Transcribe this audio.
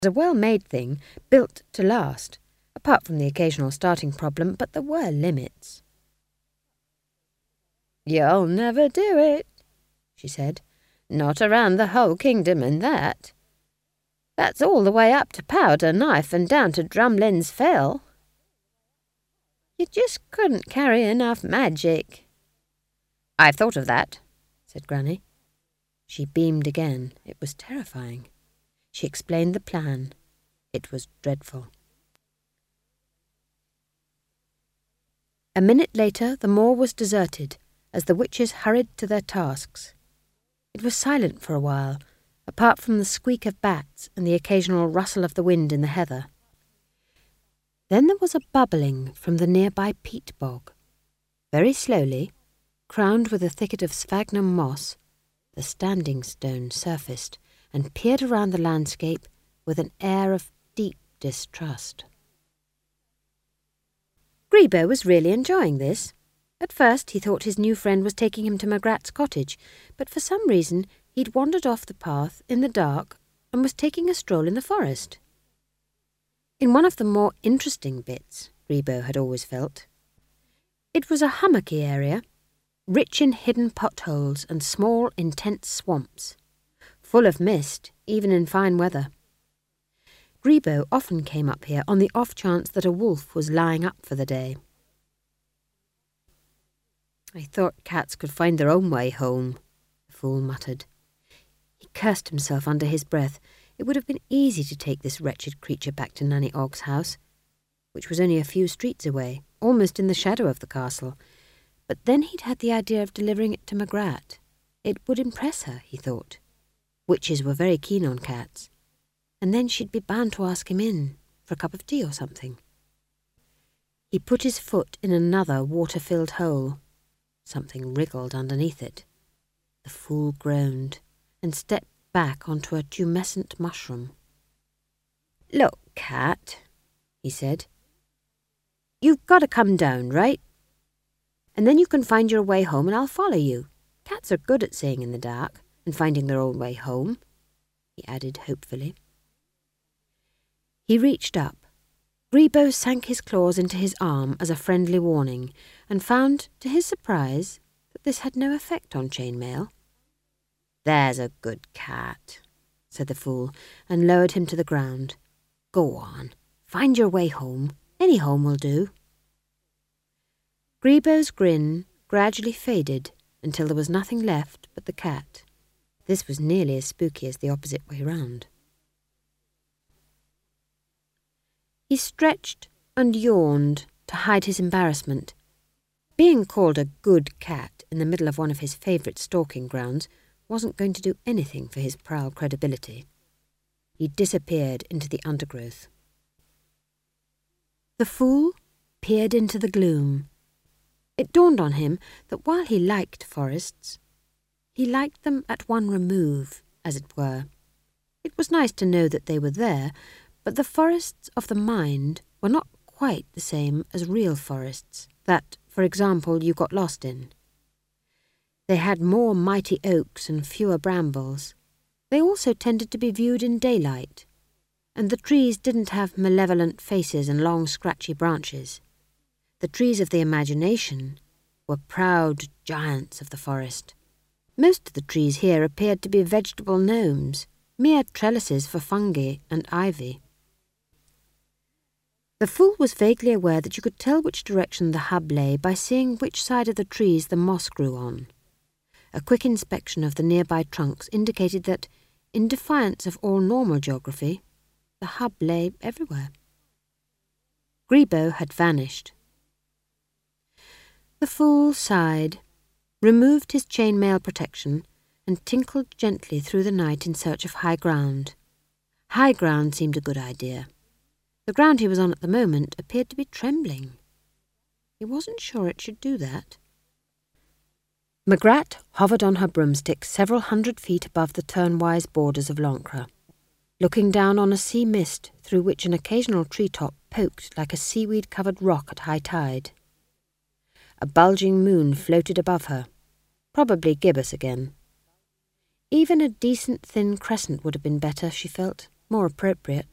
A well-made thing, built to last, apart from the occasional starting problem, but there were limits. "You'll never do it," she said. "Not around the whole kingdom and that. That's all the way up to Powder Knife and down to Drumlin's Fell. You just couldn't carry enough magic." "I've thought of that," said Granny. She beamed again. It was terrifying. She explained the plan. It was dreadful. A minute later, the moor was deserted as the witches hurried to their tasks. It was silent for a while, apart from the squeak of bats and the occasional rustle of the wind in the heather. Then there was a bubbling from the nearby peat bog. Very slowly, crowned with a thicket of sphagnum moss, the Standing Stone surfaced and peered around the landscape with an air of deep distrust. Grebo was really enjoying this. At first he thought his new friend was taking him to Magrat's cottage, but for some reason he'd wandered off the path in the dark and was taking a stroll in the forest. In one of the more interesting bits, Grebo had always felt. It was a hummocky area, rich in hidden potholes and small, intense swamps, full of mist, even in fine weather. Grebo often came up here on the off chance that a wolf was lying up for the day. "I thought cats could find their own way home," the fool muttered. He cursed himself under his breath. It would have been easy to take this wretched creature back to Nanny Ogg's house, which was only a few streets away, almost in the shadow of the castle. But then he'd had the idea of delivering it to Magrat. It would impress her, he thought. Witches were very keen on cats. And then she'd be bound to ask him in for a cup of tea or something. He put his foot in another water-filled hole. Something wriggled underneath it. The fool groaned and stepped back onto a tumescent mushroom. "Look, cat," he said. "You've got to come down, right? And then you can find your way home and I'll follow you. Cats are good at seeing in the dark and finding their own way home," he added hopefully. He reached up. Grebo sank his claws into his arm as a friendly warning and found, to his surprise, that this had no effect on Chainmail. "There's a good cat," said the fool, and lowered him to the ground. "Go on, find your way home. Any home will do." Grebo's grin gradually faded until there was nothing left but the cat. This was nearly as spooky as the opposite way round. He stretched and yawned to hide his embarrassment. Being called a good cat in the middle of one of his favourite stalking grounds wasn't going to do anything for his proud credibility. He disappeared into the undergrowth. The fool peered into the gloom. It dawned on him that while he liked forests, he liked them at one remove, as it were. It was nice to know that they were there, but the forests of the mind were not quite the same as real forests that, for example, you got lost in. They had more mighty oaks and fewer brambles. They also tended to be viewed in daylight, and the trees didn't have malevolent faces and long scratchy branches. The trees of the imagination were proud giants of the forest. Most of the trees here appeared to be vegetable gnomes, mere trellises for fungi and ivy. The fool was vaguely aware that you could tell which direction the hub lay by seeing which side of the trees the moss grew on. A quick inspection of the nearby trunks indicated that, in defiance of all normal geography, the hub lay everywhere. Grebo had vanished. The fool sighed, removed his chainmail protection, and tinkled gently through the night in search of high ground. High ground seemed a good idea. The ground he was on at the moment appeared to be trembling. He wasn't sure it should do that. Magrat hovered on her broomstick several hundred feet above the turnwise borders of Loncre, looking down on a sea mist through which an occasional treetop poked like a seaweed-covered rock at high tide. A bulging moon floated above her, probably gibbous again. Even a decent thin crescent would have been better, she felt, more appropriate.